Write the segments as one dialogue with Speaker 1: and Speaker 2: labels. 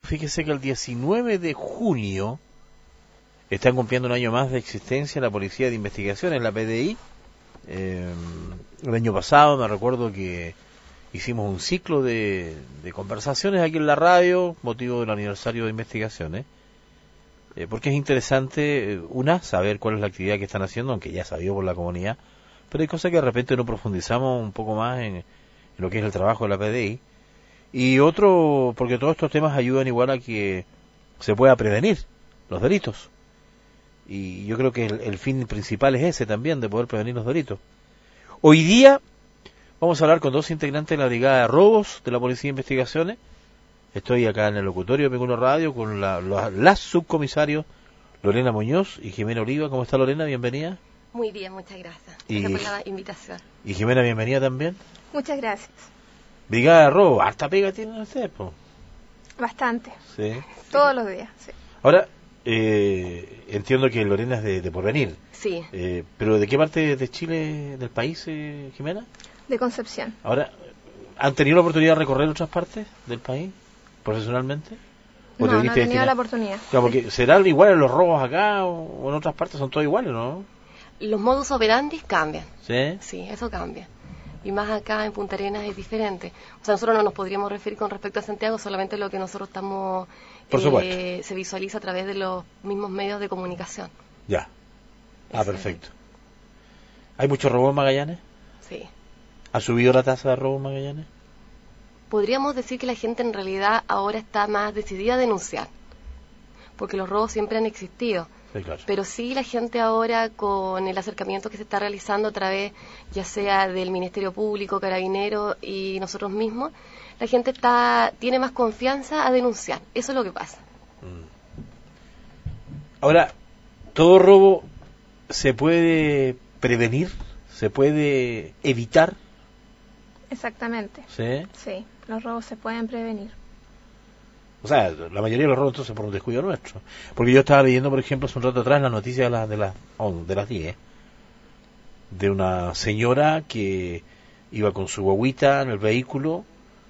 Speaker 1: Fíjese que el 19 de junio están cumpliendo un año más de existencia la Policía de Investigaciones, la PDI. El año pasado me recuerdo que hicimos un ciclo de conversaciones aquí en la radio, motivo del aniversario de investigaciones, porque es interesante, saber cuál es la actividad que están haciendo, aunque ya sabido por la comunidad, pero hay cosas que de repente no profundizamos un poco más en lo que es el trabajo de la PDI, y otro, porque todos estos temas ayudan igual a que se pueda prevenir los delitos, y yo creo que el fin principal es ese también, de poder prevenir los delitos. Hoy día vamos a hablar con dos integrantes de la Brigada de Robos de la Policía de Investigaciones. Estoy acá en el locutorio de P1 Radio con las subcomisarios Lorena Muñoz y Jimena Oliva. ¿Cómo está, Lorena? Bienvenida.
Speaker 2: Muy bien, muchas gracias. Gracias por la invitación.
Speaker 1: Y Jimena, bienvenida también.
Speaker 3: Muchas gracias.
Speaker 1: Brigada de Robos, harta pega tienen ustedes, po.
Speaker 3: Bastante.
Speaker 1: Sí.
Speaker 3: Todos los días, sí.
Speaker 1: Ahora, entiendo que Lorena es de Porvenir.
Speaker 2: Sí.
Speaker 1: ¿Pero de qué parte de Chile, del país, Jimena?
Speaker 3: De Concepción.
Speaker 1: Ahora, ¿han tenido la oportunidad de recorrer otras partes del país, profesionalmente?
Speaker 3: No he tenido la oportunidad.
Speaker 1: Claro, porque ¿serán iguales los robos acá o en otras partes? Son todos iguales, ¿no?
Speaker 2: Los modus operandi cambian.
Speaker 1: ¿Sí?
Speaker 2: Sí, eso cambia. Y más acá en Punta Arenas es diferente. O sea, nosotros no nos podríamos referir con respecto a Santiago, solamente lo que nosotros estamos...
Speaker 1: Por supuesto.
Speaker 2: Se visualiza a través de los mismos medios de comunicación.
Speaker 1: Ya. Perfecto. ¿Hay mucho robo en Magallanes?
Speaker 2: Sí.
Speaker 1: ¿Ha subido la tasa de robo en Magallanes?
Speaker 2: Podríamos decir que la gente en realidad ahora está más decidida a denunciar, porque los robos siempre han existido.
Speaker 1: Sí, claro.
Speaker 2: Pero sí, la gente ahora, con el acercamiento que se está realizando a través, ya sea del Ministerio Público, Carabineros y nosotros mismos, la gente tiene más confianza a denunciar. Eso es lo que pasa.
Speaker 1: Ahora, ¿todo robo se puede prevenir? ¿Se puede evitar?
Speaker 3: Exactamente.
Speaker 1: ¿Sí?
Speaker 3: Sí, los robos se pueden prevenir.
Speaker 1: O sea, la mayoría de los robos entonces por un descuido nuestro. Porque yo estaba leyendo, por ejemplo, hace un rato atrás la noticia de las 10, de una señora que iba con su guagüita en el vehículo,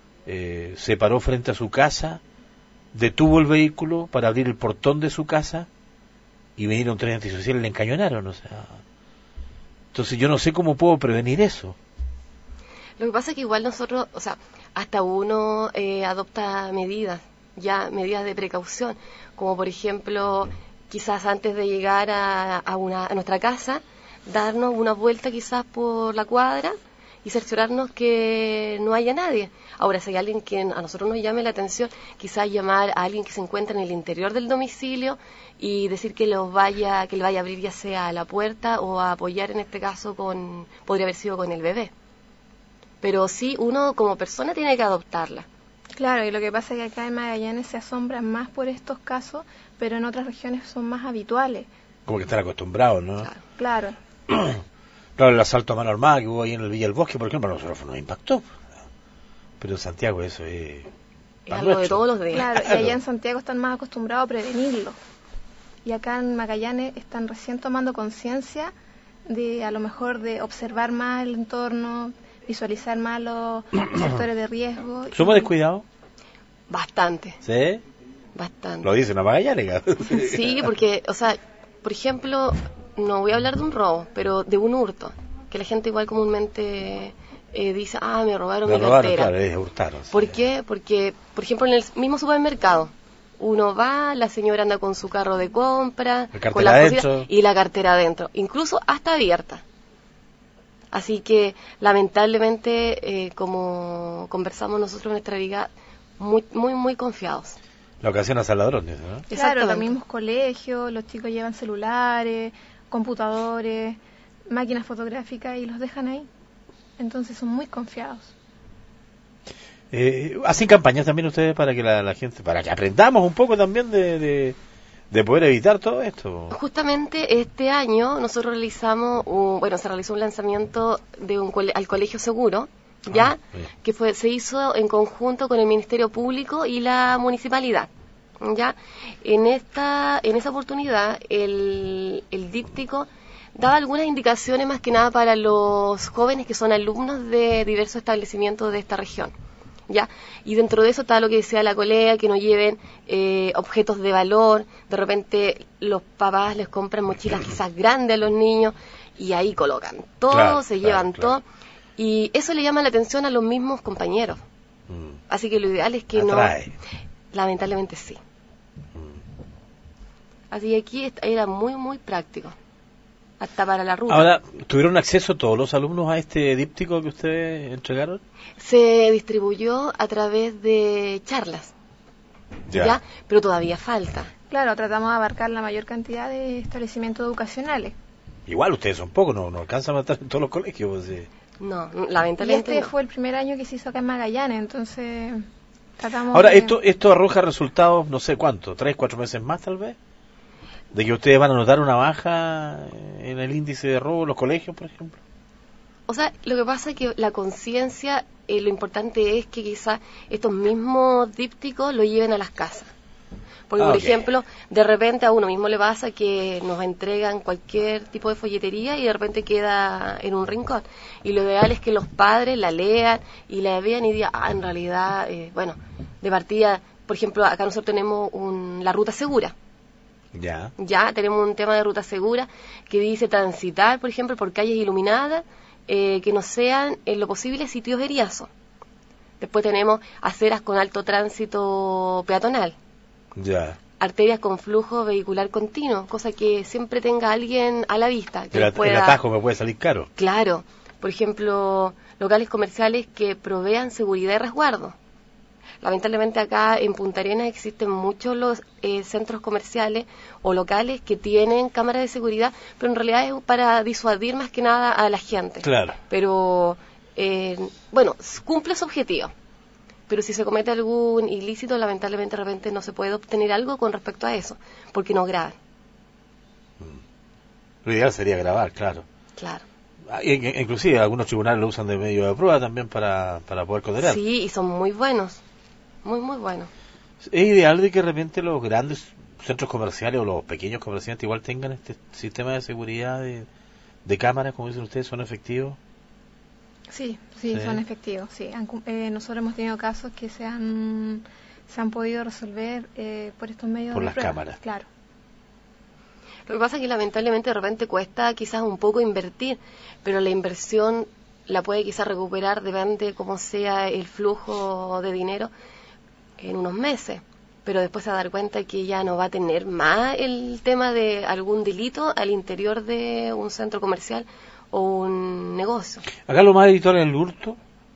Speaker 1: se paró frente a su casa, detuvo el vehículo para abrir el portón de su casa y vinieron 3 antisociales y le encañonaron. O sea, entonces yo no sé cómo puedo prevenir eso.
Speaker 2: Lo que pasa es que igual nosotros, o sea, hasta uno adopta medidas de precaución, como por ejemplo, quizás antes de llegar a nuestra casa, darnos una vuelta quizás por la cuadra y cerciorarnos que no haya nadie. Ahora, si hay alguien que a nosotros nos llame la atención, quizás llamar a alguien que se encuentra en el interior del domicilio y decir que le vaya a abrir ya sea la puerta o a apoyar en este caso podría haber sido con el bebé. Pero sí, uno como persona tiene que adoptarla.
Speaker 3: Claro, y lo que pasa es que acá en Magallanes se asombran más por estos casos, pero en otras regiones son más habituales.
Speaker 1: Como que están acostumbrados, ¿no?
Speaker 3: Claro.
Speaker 1: Claro, el asalto a mano armada que hubo ahí en el Villa del Bosque, por ejemplo, a nosotros nos impactó. Pero en Santiago eso es
Speaker 2: algo de todos los días.
Speaker 3: Claro, y allá en Santiago están más acostumbrados a prevenirlo. Y acá en Magallanes están recién tomando conciencia de, a lo mejor, de observar más el entorno, visualizar más los sectores de riesgo.
Speaker 1: ¿Somos descuidados?
Speaker 2: Bastante.
Speaker 1: ¿Sí?
Speaker 2: Bastante.
Speaker 1: Lo dice una Magallanes.
Speaker 2: Sí, porque, o sea, por ejemplo, no voy a hablar de un robo, pero de un hurto, que la gente igual comúnmente dice, me robaron mi cartera.
Speaker 1: Claro, es hurtaron.
Speaker 2: ¿Por qué? Porque, por ejemplo, en el mismo supermercado, uno va, la señora anda con su carro de compra, con las cositas, y la cartera adentro, incluso hasta abierta. Así que, lamentablemente, como conversamos nosotros en nuestra brigada, muy, muy, muy confiados.
Speaker 1: La ocasión a ladrones, ¿no?
Speaker 3: Claro, los mismos colegios, los chicos llevan celulares, computadores, máquinas fotográficas y los dejan ahí. Entonces son muy confiados.
Speaker 1: ¿Hacen campañas también ustedes para que la gente, para que aprendamos un poco también de poder evitar todo esto?
Speaker 2: Justamente este año nosotros se realizó un lanzamiento de al Colegio Seguro, que se hizo en conjunto con el Ministerio Público y la Municipalidad. ¿Ya? En esa oportunidad el díptico daba algunas indicaciones más que nada para los jóvenes que son alumnos de diversos establecimientos de esta región. ¿ya? Y dentro de eso está lo que decía la colega, que no lleven objetos de valor. De repente los papás les compran mochilas quizás grandes a los niños y ahí colocan todo,
Speaker 1: Claro,
Speaker 2: se
Speaker 1: claro,
Speaker 2: llevan
Speaker 1: claro.
Speaker 2: todo. Y eso le llama la atención a los mismos compañeros. Así que lo ideal es que
Speaker 1: Atrae.
Speaker 2: no... Lamentablemente sí. Así que aquí era muy, muy práctico. Hasta para la ruta.
Speaker 1: Ahora, ¿tuvieron acceso todos los alumnos a este díptico que ustedes entregaron?
Speaker 2: Se distribuyó a través de charlas, ¿ya? Pero todavía falta.
Speaker 3: Claro, tratamos de abarcar la mayor cantidad de establecimientos educacionales.
Speaker 1: Igual ustedes son pocos, no alcanzan a estar en todos los colegios. Pues, sí.
Speaker 2: No,
Speaker 3: Y
Speaker 2: lamentablemente no.
Speaker 3: fue el primer año que se hizo acá en Magallanes, entonces tratamos
Speaker 1: Ahora,
Speaker 3: de...
Speaker 1: esto arroja resultados, no sé cuánto, 3, 4 meses más tal vez, de que ustedes van a notar una baja en el índice de robo en los colegios, por ejemplo.
Speaker 2: O sea, lo que pasa es que la conciencia, lo importante es que quizás estos mismos dípticos lo lleven a las casas. Porque, por ejemplo, de repente a uno mismo le pasa que nos entregan cualquier tipo de folletería y de repente queda en un rincón. Y lo ideal es que los padres la lean y la vean y digan, en realidad, bueno, de partida, por ejemplo, acá nosotros tenemos la ruta segura. Ya tenemos un tema de ruta segura que dice transitar, por ejemplo, por calles iluminadas que no sean en lo posible sitios de riazo. Después tenemos aceras con alto tránsito peatonal. Arterias con flujo vehicular continuo, cosa que siempre tenga alguien a la vista. Que
Speaker 1: el atajo me puede salir caro.
Speaker 2: Claro, por ejemplo, locales comerciales que provean seguridad y resguardo. Lamentablemente acá en Punta Arenas existen muchos los centros comerciales o locales que tienen cámaras de seguridad, pero en realidad es para disuadir más que nada a la gente.
Speaker 1: Claro.
Speaker 2: Pero, bueno, cumple su objetivo. Pero si se comete algún ilícito, lamentablemente de repente no se puede obtener algo con respecto a eso, porque no graban.
Speaker 1: Lo ideal sería grabar, claro.
Speaker 2: Claro.
Speaker 1: Inclusive algunos tribunales lo usan de medio de prueba también para poder condenar.
Speaker 2: Sí, y son muy buenos, muy, muy buenos.
Speaker 1: ¿Es ideal de que de repente los grandes centros comerciales o los pequeños comerciantes igual tengan este sistema de seguridad de cámaras, como dicen ustedes, son efectivos?
Speaker 3: Sí, son efectivos, sí. Nosotros hemos tenido casos que se han podido resolver por estos medios
Speaker 1: por
Speaker 3: de
Speaker 1: las
Speaker 3: prueba.
Speaker 1: Cámaras.
Speaker 3: Claro.
Speaker 2: Lo que pasa es que lamentablemente de repente cuesta quizás un poco invertir, pero la inversión la puede quizás recuperar, depende cómo sea el flujo de dinero, en unos meses. Pero después se va a dar cuenta que ya no va a tener más el tema de algún delito al interior de un centro comercial o un negocio.
Speaker 1: Acá lo más habitual es el hurto.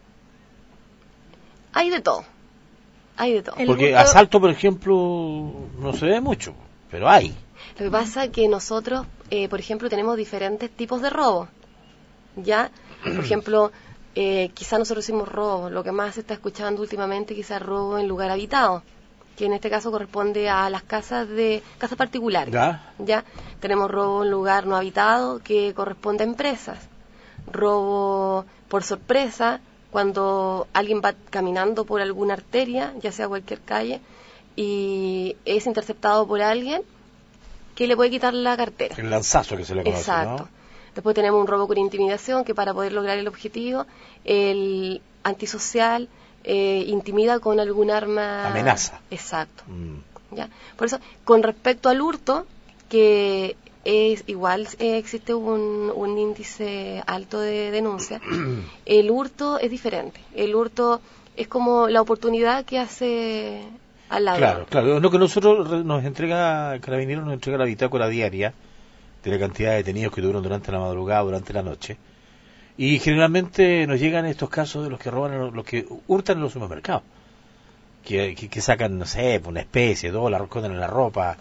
Speaker 2: Hay de todo. Hay de todo.
Speaker 1: Porque asalto, por ejemplo, no se ve mucho, pero hay.
Speaker 2: Lo que pasa es que nosotros, por ejemplo, tenemos diferentes tipos de robo. ¿Ya? Por ejemplo, quizá nosotros hicimos robo. Lo que más se está escuchando últimamente quizás robo en lugar habitado, que en este caso corresponde a las casas particulares. ¿Ya? Tenemos robo en lugar no habitado, que corresponde a empresas. Robo por sorpresa, cuando alguien va caminando por alguna arteria, ya sea cualquier calle, y es interceptado por alguien que le puede quitar la cartera.
Speaker 1: El lanzazo que se le conoce.
Speaker 2: Exacto.
Speaker 1: ¿No?
Speaker 2: Después tenemos un robo con intimidación, que para poder lograr el objetivo, el antisocial intimida con algún arma.
Speaker 1: Amenaza.
Speaker 2: Exacto. ¿Ya? Por eso, con respecto al hurto, que es igual existe un índice alto de denuncia, el hurto es diferente. El hurto es como la oportunidad que hace al lado.
Speaker 1: Claro. Lo que nosotros nos entrega, Carabineros nos entrega la bitácora diaria de la cantidad de detenidos que tuvieron durante la madrugada, durante la noche. Y generalmente nos llegan estos casos de los que roban, los que hurtan en los supermercados. Que sacan, no sé, una especie, dólar, esconden en la ropa.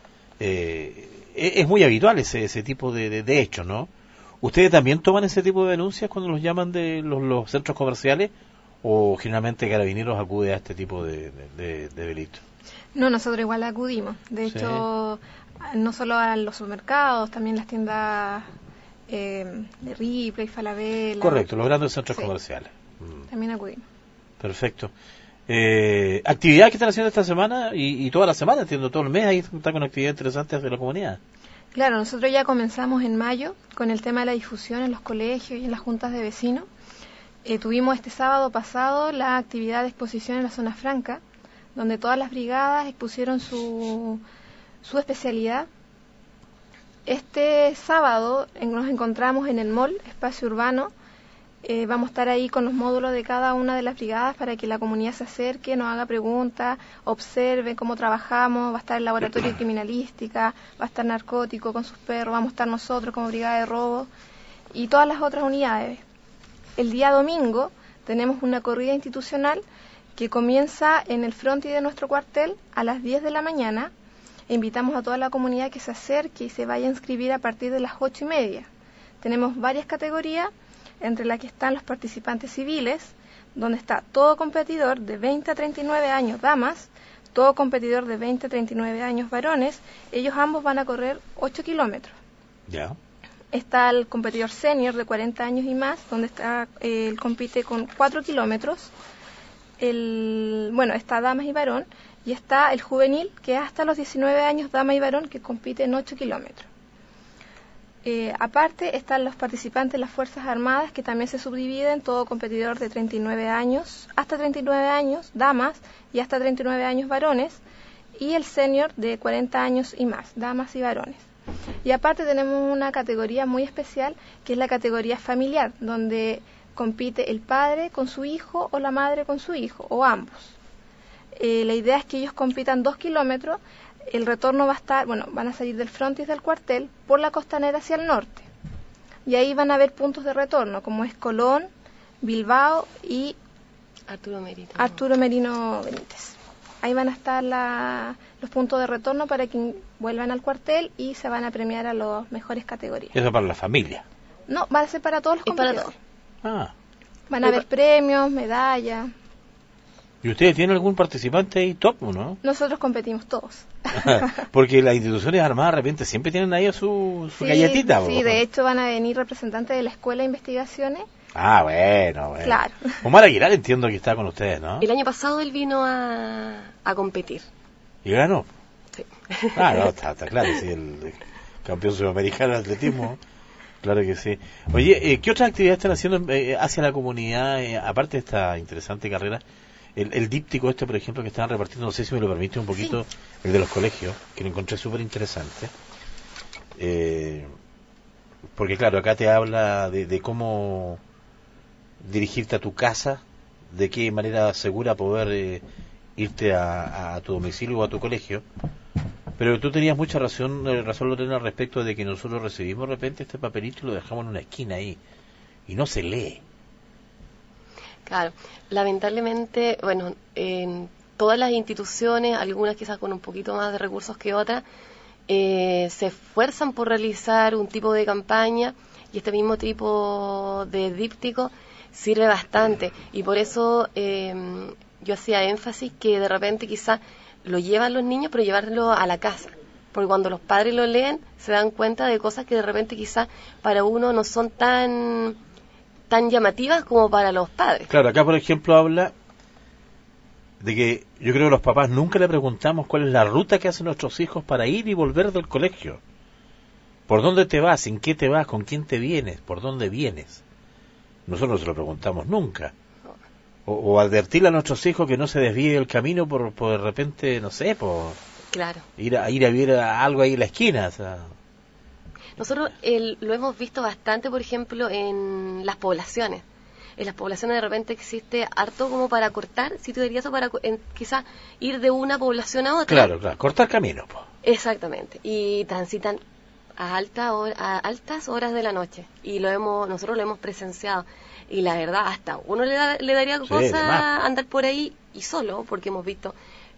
Speaker 1: Es muy habitual ese tipo de hechos, ¿no? ¿Ustedes también toman ese tipo de denuncias cuando los llaman de los centros comerciales? ¿O generalmente Carabineros acude a este tipo de delitos?
Speaker 3: No, nosotros igual acudimos. De hecho, no solo a los supermercados, también las tiendas de Ripley, Falabella.
Speaker 1: Correcto, los grandes centros comerciales.
Speaker 3: También acudimos.
Speaker 1: Perfecto. ¿Actividades que están haciendo esta semana? Y toda la semana, entiendo, todo el mes ahí están con actividades interesantes de la comunidad.
Speaker 3: Claro, nosotros ya comenzamos en mayo con el tema de la difusión en los colegios y en las juntas de vecinos. Tuvimos este sábado pasado la actividad de exposición en la zona franca, donde todas las brigadas expusieron su especialidad. Este sábado nos encontramos en el mall, espacio urbano. Vamos a estar ahí con los módulos de cada una de las brigadas para que la comunidad se acerque, nos haga preguntas, observe cómo trabajamos. Va a estar el laboratorio de criminalística, va a estar narcótico con sus perros, vamos a estar nosotros como brigada de robo y todas las otras unidades. El día domingo tenemos una corrida institucional que comienza en el frontis de nuestro cuartel a las 10 de la mañana. Invitamos a toda la comunidad que se acerque y se vaya a inscribir a partir de las 8:30. Tenemos varias categorías, entre las que están los participantes civiles, donde está todo competidor de 20 a 39 años damas, todo competidor de 20 a 39 años varones. Ellos ambos van a correr 8 kilómetros.
Speaker 1: Ya.
Speaker 3: Está el competidor senior de 40 años y más, donde él compite con 4 kilómetros. Está damas y varón, y está el juvenil, que es hasta los 19 años, dama y varón, que compite en 8 kilómetros. Aparte están los participantes de las Fuerzas Armadas, que también se subdividen, todo competidor de 39 años, hasta 39 años, damas, y hasta 39 años varones, y el senior de 40 años y más, damas y varones. Y aparte tenemos una categoría muy especial, que es la categoría familiar, donde compite el padre con su hijo o la madre con su hijo, o ambos. La idea es que ellos compitan 2 kilómetros. El retorno va a estar, van a salir del frontis del cuartel por la costanera hacia el norte. Y ahí van a haber puntos de retorno, como es Colón, Bilbao y Arturo Merino Benítez. Ahí van a estar los puntos de retorno para que vuelvan al cuartel y se van a premiar a las mejores categorías.
Speaker 1: ¿Eso para la familia?
Speaker 3: No, va a ser para todos los competidores. Van a haber premios, medallas.
Speaker 1: ¿Y ustedes tienen algún participante ahí top o no?
Speaker 3: Nosotros competimos todos.
Speaker 1: Porque las instituciones armadas de repente siempre tienen ahí su galletita.
Speaker 3: Sí, de hecho van a venir representantes de la Escuela de Investigaciones.
Speaker 1: Ah, bueno.
Speaker 3: Claro.
Speaker 1: Omar Aguilar entiendo que está con ustedes, ¿no?
Speaker 2: El año pasado él vino a competir.
Speaker 1: ¿Y ganó?
Speaker 2: Sí.
Speaker 1: No, está claro, sí, el campeón sudamericano de atletismo. Claro que sí. Oye, ¿qué otras actividades están haciendo hacia la comunidad, aparte de esta interesante carrera? El díptico por ejemplo, que estaban repartiendo, no sé si me lo permite un poquito, sí. El de los colegios, que lo encontré súper interesante. Porque claro, acá te habla de cómo dirigirte a tu casa, de qué manera segura poder irte a tu domicilio o a tu colegio. Pero tú tenías mucha razón Lorena, al respecto de que nosotros recibimos de repente este papelito y lo dejamos en una esquina ahí, y no se lee.
Speaker 2: Claro, lamentablemente, en todas las instituciones, algunas quizás con un poquito más de recursos que otras, se esfuerzan por realizar un tipo de campaña, y este mismo tipo de díptico sirve bastante, y por eso yo hacía énfasis que de repente quizás lo llevan los niños, pero llevarlo a la casa, porque cuando los padres lo leen se dan cuenta de cosas que de repente quizás para uno no son tan llamativas como para los padres.
Speaker 1: Claro, acá por ejemplo habla de que yo creo que los papás nunca le preguntamos cuál es la ruta que hacen nuestros hijos para ir y volver del colegio. ¿Por dónde te vas? ¿En qué te vas? ¿Con quién te vienes? ¿Por dónde vienes? Nosotros no se lo preguntamos nunca. O advertirle a nuestros hijos que no se desvíe el camino por de repente, no sé, por
Speaker 2: claro.
Speaker 1: ir a ver algo ahí en la esquina, o sea.
Speaker 2: Nosotros lo hemos visto bastante, por ejemplo, en las poblaciones. En las poblaciones de repente existe harto como para cortar, si tú dirías eso, para quizás ir de una población a otra.
Speaker 1: Claro, cortar camino. Po.
Speaker 2: Exactamente, y transitan a altas horas de la noche, y nosotros lo hemos presenciado, y la verdad hasta uno le daría cosa andar por ahí y solo, porque hemos visto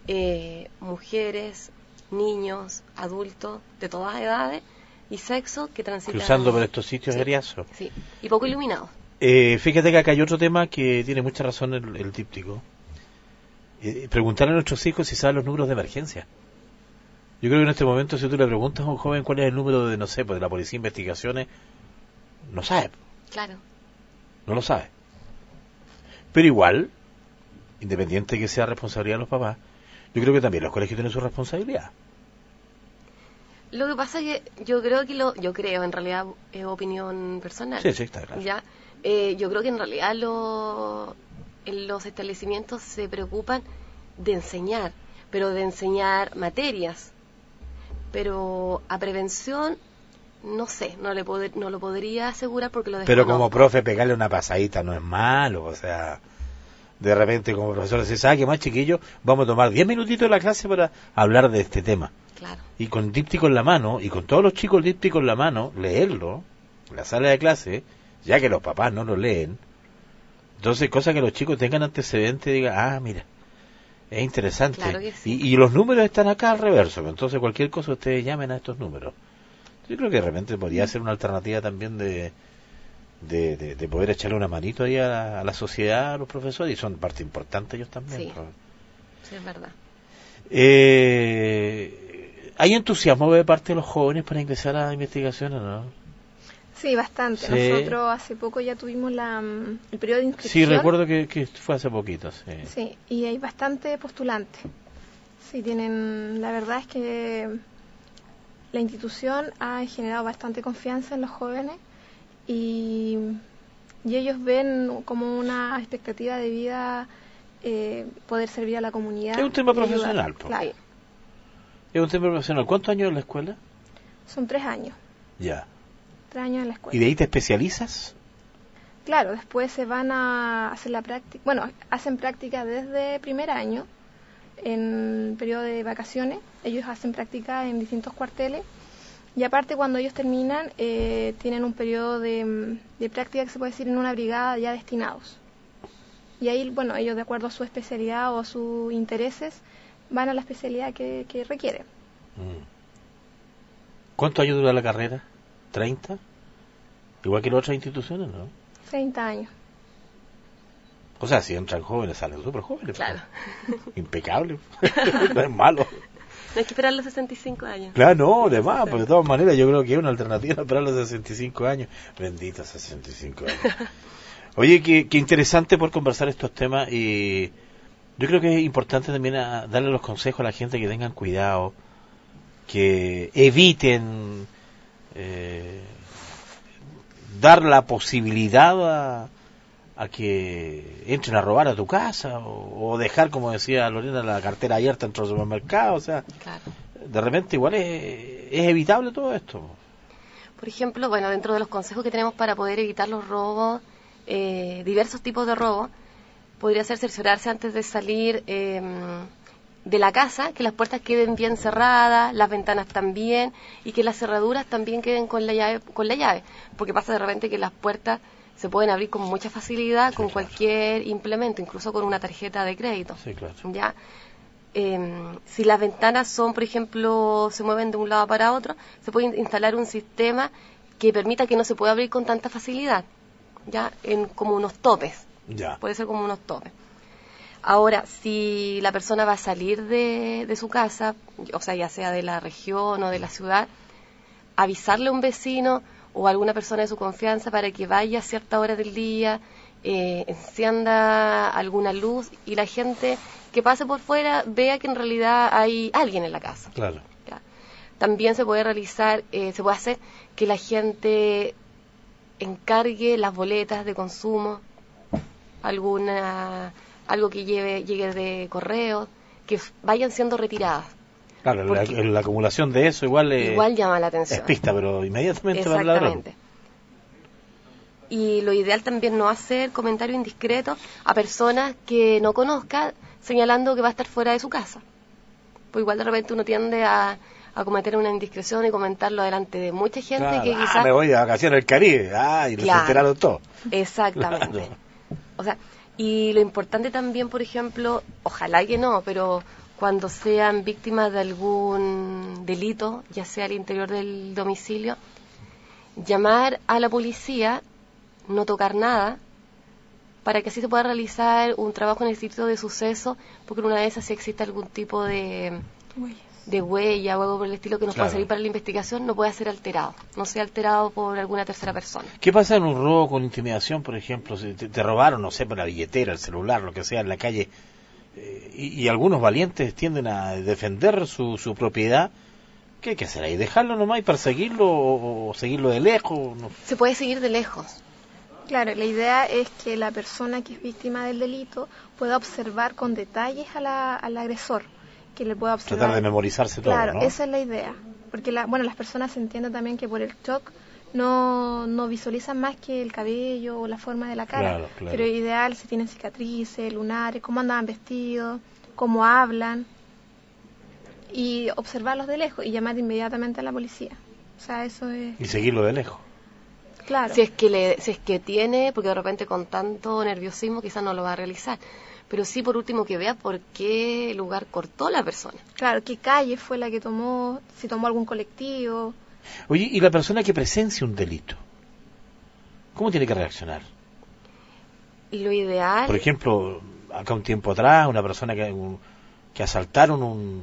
Speaker 2: mujeres, niños, adultos de todas edades y sexo que transitan
Speaker 1: cruzando por estos sitios eriazos.
Speaker 2: Sí, y poco iluminados.
Speaker 1: Fíjate que acá hay otro tema que tiene mucha razón el díptico. Preguntarle a nuestros hijos si saben los números de emergencia. Yo creo que en este momento, si tú le preguntas a un joven cuál es el número de, no sé, pues de la policía de investigaciones, no sabe.
Speaker 2: Claro.
Speaker 1: No lo sabe. Pero igual, independiente de que sea responsabilidad de los papás, yo creo que también los colegios tienen su responsabilidad.
Speaker 2: Lo que pasa es que yo creo en realidad es opinión personal.
Speaker 1: Sí, está claro.
Speaker 2: Ya, Yo creo que en realidad en los establecimientos se preocupan de enseñar, pero de enseñar materias. Pero a prevención, no sé, no lo podría asegurar porque lo
Speaker 4: Pero
Speaker 2: desconozco.
Speaker 4: como profe, pegarle una pasadita no es malo, o sea, de repente como profesor dice, ¿sabe qué más, chiquillo? Vamos a tomar 10 minutitos de la clase para hablar de este tema.
Speaker 2: Claro.
Speaker 4: Y con díptico en la mano, y con todos los chicos el díptico en la mano, leerlo en la sala de clase, ya que los papás no lo leen. Entonces, cosa que los chicos tengan antecedentes y digan, mira, es interesante.
Speaker 2: Claro que sí.
Speaker 4: Y los números están acá al reverso, entonces cualquier cosa ustedes llamen a estos números. Yo creo que de repente podría ser una alternativa también de poder echarle una manito ahí a la sociedad, a los profesores, y son parte importante ellos también.
Speaker 2: Sí, sí, es verdad.
Speaker 4: ¿Hay entusiasmo de parte de los jóvenes para ingresar a investigaciones, no?
Speaker 3: Sí, bastante.
Speaker 4: Sí.
Speaker 3: Nosotros hace poco ya tuvimos el periodo de
Speaker 4: Sí,
Speaker 3: inscripción.
Speaker 4: recuerdo que fue hace poquito, sí.
Speaker 3: Sí, y hay bastante postulantes. Sí, la verdad es que la institución ha generado bastante confianza en los jóvenes y ellos ven como una expectativa de vida poder servir a la comunidad.
Speaker 4: Es un tema
Speaker 3: y ayudar.
Speaker 4: profesional, po.
Speaker 3: Claro.
Speaker 4: Es un tema profesional. ¿Cuántos años en la escuela?
Speaker 3: Son 3 años.
Speaker 4: Ya.
Speaker 3: 3 años en la escuela.
Speaker 4: ¿Y de ahí te especializas?
Speaker 3: Claro, después se van a hacer la práctica. Bueno, hacen práctica desde primer año, en periodo de vacaciones. Ellos hacen práctica en distintos cuarteles. Y aparte, cuando ellos terminan, tienen un periodo de práctica que se puede decir en una brigada ya destinados. Y ahí, bueno, ellos de acuerdo a su especialidad o a sus intereses, van a la especialidad que requieren.
Speaker 4: ¿Cuántos años dura la carrera? ¿30? Igual que en otras instituciones, ¿no?
Speaker 3: 30 años.
Speaker 4: O sea, si entran jóvenes, salen súper jóvenes.
Speaker 2: Claro.
Speaker 4: Impecable. No es malo.
Speaker 2: No hay que esperar los 65 años.
Speaker 4: Claro, no, de más, pero de todas maneras yo creo que es una alternativa para los 65 años. Benditos 65 años. Oye, qué interesante por conversar estos temas, y yo creo que es importante también darle los consejos a la gente que tengan cuidado, que eviten dar la posibilidad a que entren a robar a tu casa, o dejar, como decía Lorena, la cartera abierta dentro del supermercado. O sea,
Speaker 2: Claro.
Speaker 4: de repente igual es evitable todo esto.
Speaker 2: Por ejemplo, bueno, dentro de los consejos que tenemos para poder evitar los robos, diversos tipos de robos, podría ser cerciorarse antes de salir de la casa, que las puertas queden bien cerradas, las ventanas también, y que las cerraduras también queden con la llave, porque pasa de repente que las puertas se pueden abrir con mucha facilidad,
Speaker 4: Sí,
Speaker 2: con
Speaker 4: claro.
Speaker 2: cualquier implemento, incluso con una tarjeta de crédito.
Speaker 4: Sí, claro.
Speaker 2: ¿Ya? Si las ventanas son, por ejemplo, se mueven de un lado para otro, se puede instalar un sistema que permita que no se pueda abrir con tanta facilidad, ya, como unos topes.
Speaker 4: Ya.
Speaker 2: Puede ser como unos topes. Ahora, si la persona va a salir de su casa, o sea, ya sea de la región o de la ciudad, avisarle a un vecino o a alguna persona de su confianza para que vaya a cierta hora del día, encienda alguna luz y la gente que pase por fuera vea que en realidad hay alguien en la casa.
Speaker 4: Claro.
Speaker 2: ¿Ya? También se puede hacer que la gente encargue las boletas de consumo, algo que llegue de correo, que vayan siendo retiradas.
Speaker 4: Claro, la acumulación de eso igual
Speaker 2: llama la atención.
Speaker 4: es pista, pero inmediatamente va al ladrón.
Speaker 2: Exactamente. Y lo ideal también no hacer comentarios indiscretos a personas que no conozca, señalando que va a estar fuera de su casa. Pues igual de repente uno tiende a cometer una indiscreción y comentarlo delante de mucha gente,
Speaker 4: Claro.
Speaker 2: que quizás...
Speaker 4: me voy de vacaciones al Caribe. Y nos
Speaker 2: Claro.
Speaker 4: enteraron todo.
Speaker 2: Exactamente.
Speaker 4: Claro.
Speaker 2: O sea, y lo importante también, por ejemplo, ojalá que no, pero cuando sean víctimas de algún delito, ya sea al interior del domicilio, llamar a la policía, no tocar nada, para que así se pueda realizar un trabajo en el sitio de suceso, porque en una de esas, si existe algún tipo de huella o algo por el estilo que nos
Speaker 4: Claro.
Speaker 2: pueda servir para la investigación, no pueda ser alterado, no sea alterado por alguna tercera persona.
Speaker 4: ¿Qué pasa en un robo con intimidación, por ejemplo? Si te robaron, no sé, por la billetera, el celular, lo que sea, en la calle, y algunos valientes tienden a defender su propiedad. ¿Qué hay que hacer ahí? ¿Dejarlo nomás y perseguirlo o seguirlo de lejos? No.
Speaker 2: Se puede seguir de lejos.
Speaker 3: Claro, la idea es que la persona que es víctima del delito pueda observar con detalles al agresor, que le pueda observar.
Speaker 4: Tratar de memorizarse todo,
Speaker 3: claro,
Speaker 4: ¿no?
Speaker 3: esa es la idea. Porque las personas entienden también que por el shock no visualizan más que el cabello o la forma de la cara.
Speaker 4: Claro.
Speaker 3: Pero ideal si tienen cicatrices, lunares, cómo andaban vestidos, cómo hablan. Y observarlos de lejos y llamar inmediatamente a la policía. O sea, eso es...
Speaker 4: Y seguirlo de lejos.
Speaker 3: Claro.
Speaker 2: Si es que tiene, porque de repente con tanto nerviosismo quizás no lo va a realizar. Pero sí, por último, que vea por qué lugar cortó la persona.
Speaker 3: Claro, qué calle fue la que tomó, si tomó algún colectivo.
Speaker 4: Oye, ¿y la persona que presencia un delito? ¿Cómo tiene que reaccionar?
Speaker 2: Lo ideal...
Speaker 4: Por ejemplo, acá un tiempo atrás, una persona que asaltaron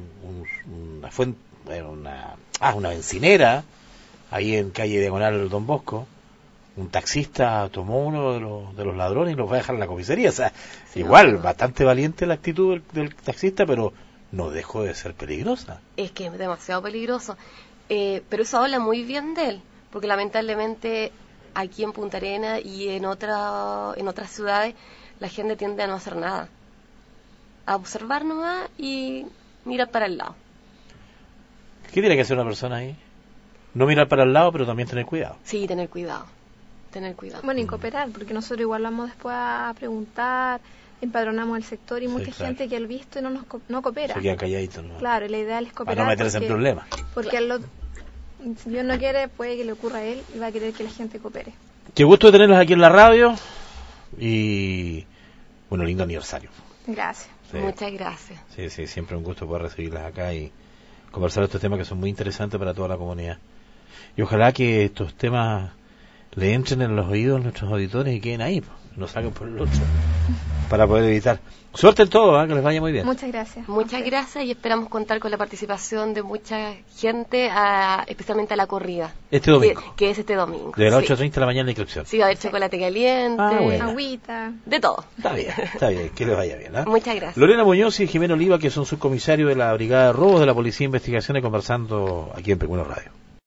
Speaker 4: una bencinera, ahí en calle Diagonal Don Bosco, un taxista tomó uno de los ladrones y los va a dejar en la comisaría. O sea, sí, igual, bastante valiente la actitud del taxista, pero no dejó de ser peligrosa.
Speaker 2: Es que es demasiado peligroso. Pero eso habla muy bien de él, porque lamentablemente aquí en Punta Arenas y en otras ciudades la gente tiende a no hacer nada, a observar nomás y mirar para el lado.
Speaker 4: ¿Qué tiene que hacer una persona ahí? No mirar para el lado, pero también tener cuidado.
Speaker 2: Sí, tener cuidado.
Speaker 3: Bueno, y cooperar, porque nosotros igual vamos después a preguntar, empadronamos el sector y
Speaker 4: Sí,
Speaker 3: mucha
Speaker 4: claro.
Speaker 3: gente que ha visto y no coopera.
Speaker 4: Se queda calladito, ¿no?
Speaker 3: Claro, la idea es cooperar.
Speaker 4: Para no meterse en problemas.
Speaker 3: Porque si Dios no quiere, puede que le ocurra a él y va a querer que la gente coopere.
Speaker 4: Qué gusto de tenerlos aquí en la radio y, bueno, lindo aniversario.
Speaker 3: Gracias.
Speaker 4: Sí.
Speaker 2: Muchas gracias.
Speaker 4: Sí, siempre un gusto poder recibirlas acá y conversar estos temas que son muy interesantes para toda la comunidad. Y ojalá que estos temas le entren en los oídos a nuestros auditores y queden ahí, no salgan por el otro, para poder evitar. Suerte en todo, que les vaya muy bien.
Speaker 3: Muchas gracias.
Speaker 2: Muchas gracias y esperamos contar con la participación de mucha gente, especialmente a la corrida.
Speaker 4: Este domingo.
Speaker 2: Que es este domingo.
Speaker 4: De las
Speaker 2: Sí.
Speaker 4: 8:30 de la mañana la inscripción.
Speaker 2: Sí, va a haber chocolate caliente,
Speaker 4: Bueno.
Speaker 3: Agüita.
Speaker 2: de todo.
Speaker 4: Está bien, que les vaya bien.
Speaker 2: Muchas gracias.
Speaker 4: Lorena Muñoz y Jimeno Oliva, que son subcomisarios de la Brigada de Robos de la Policía de Investigaciones, conversando aquí en Pecuno Radio.